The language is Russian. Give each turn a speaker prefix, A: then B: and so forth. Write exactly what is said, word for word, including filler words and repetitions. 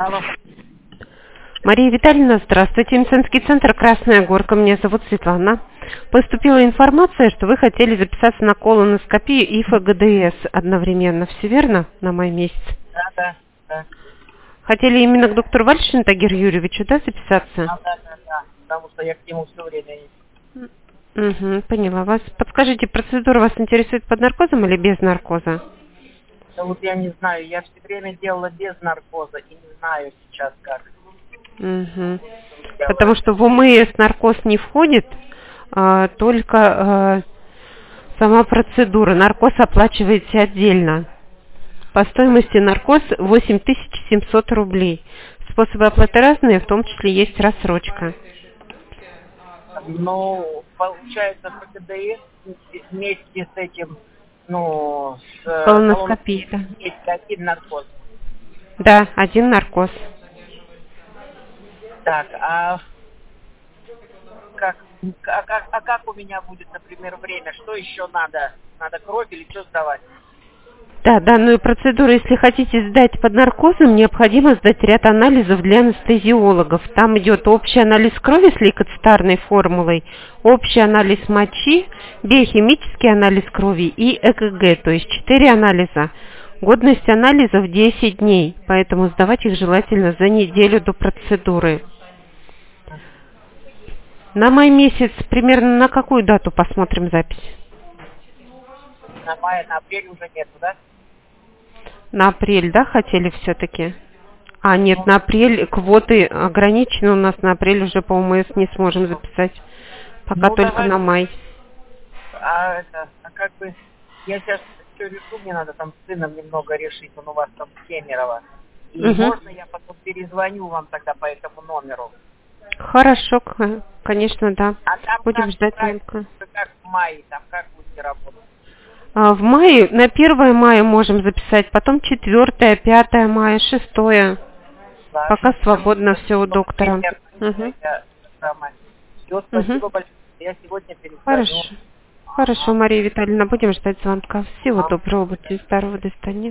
A: Алло.
B: Мария Витальевна, здравствуйте. Медицинский центр «Красная Горка». Меня зовут Светлана. Поступила информация, что вы хотели записаться на колоноскопию и ФГДС одновременно. Все верно? На май месяц.
A: Да, да, да.
B: Хотели именно к доктору Вальшину Тагиру Юрьевичу, да, записаться?
A: Да, да, да, да. Потому что я к нему все время...
B: Угу, поняла вас. Подскажите, процедура вас интересует под наркозом или без наркоза?
A: Да вот я не знаю, я все время делала без наркоза и не знаю сейчас как.
B: Угу. Потому что в ОМС наркоз не входит, а, только а, сама процедура. Наркоз оплачиваете отдельно. По стоимости наркоз восемь тысяч семьсот рублей. Способы оплаты разные, в том числе есть рассрочка.
A: Ну, получается, ФГДС вместе с этим, ну, с
B: Колоноскопия, да.
A: есть один наркоз.
B: Да, один наркоз.
A: Так, а как, а, как, а как у меня будет, например, время? Что еще надо? Надо кровь или что сдавать?
B: Да, данную процедуру, если хотите сдать под наркозом, необходимо сдать ряд анализов для анестезиологов. Там идет общий анализ крови с лейкоцитарной формулой, общий анализ мочи, биохимический анализ крови и ЭКГ, то есть четыре анализа. Годность анализов десять дней, поэтому сдавать их желательно за неделю до процедуры. На май месяц примерно на какую дату посмотрим запись?
A: На май, на апрель уже нету, да?
B: На апрель, да, хотели все-таки? А, нет, на апрель квоты ограничены, у нас на апрель уже по ОМС не сможем записать. Пока
A: Ну,
B: только
A: давай.
B: на май.
A: А это, а как бы, я сейчас все решу, мне надо там с сыном немного решить, он у вас там в Кемерово. И
B: Угу.
A: можно я потом перезвоню вам тогда по этому номеру?
B: Хорошо, к- конечно, да.
A: А там
B: Будем
A: как,
B: ждать
A: как,
B: звонка.
A: как в мае, там как будете работать?
B: А, в мае, на первое мая можем записать, потом четвертое, пятое мая, шестое. Пока свободно все у доктора. Угу.
A: Все, спасибо
B: Угу.
A: большое. Я сегодня перезвоню.
B: Хорошо. Хорошо, Мария Витальевна, будем ждать звонка. Всего доброго, будьте здоровы, до свидания.